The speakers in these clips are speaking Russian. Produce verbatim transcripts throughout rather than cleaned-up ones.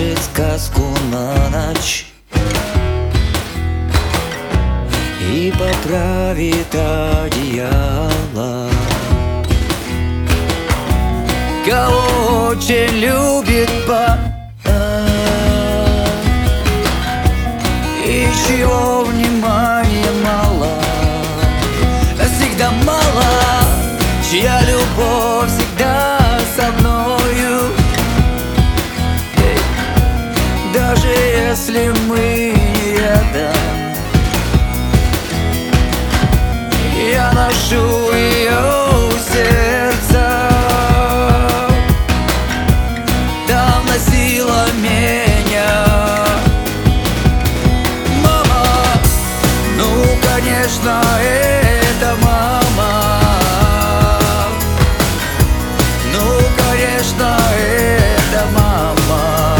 расскажет сказку на ночь и поправит одеяло. Кого очень любит папа и чего внимания мало, всегда мало, чья любовь всегда со мною. Эй, даже если мы не рядом, я ношу ее в сердце. Там носила меня мама. Ну, конечно, это мама. Ну, конечно, это мама.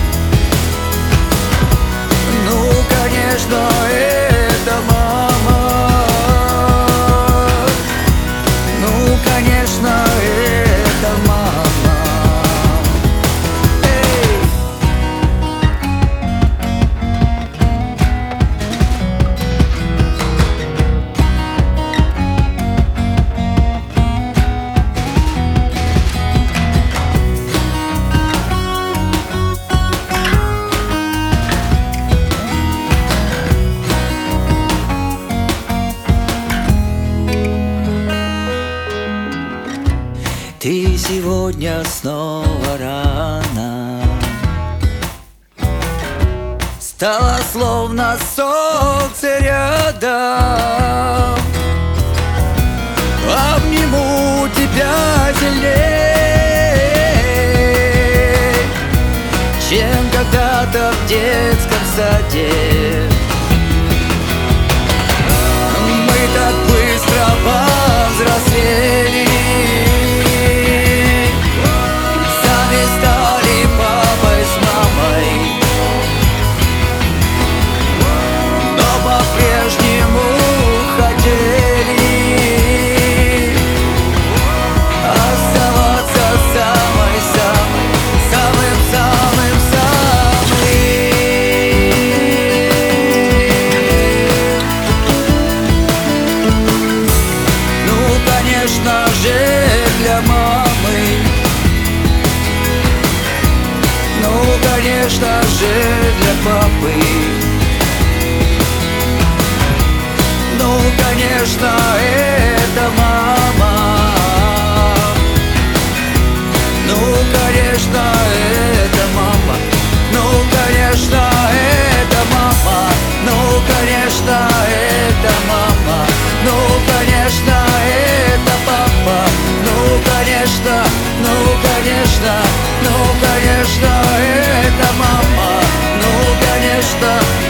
Ну, конечно, это мама. Ну, конечно, это мама. Эй! Ты сегодня снова рано стала, словно солнце рядом. Обниму тебя сильнее, чем когда-то в детском саде. Мы так быстро повзрослели, по-прежнему хотели оставаться самой-самой, самым-самым-самым. Ну, конечно же, для мамы. Ну, конечно же, для папы. Ну, конечно, это мама. Ну, конечно, это мама. Ну, конечно, это мама. Ну, конечно, это мама. Ну, конечно, это папа. Ну, конечно, ну, конечно, ну, конечно, это мама. Ну, конечно.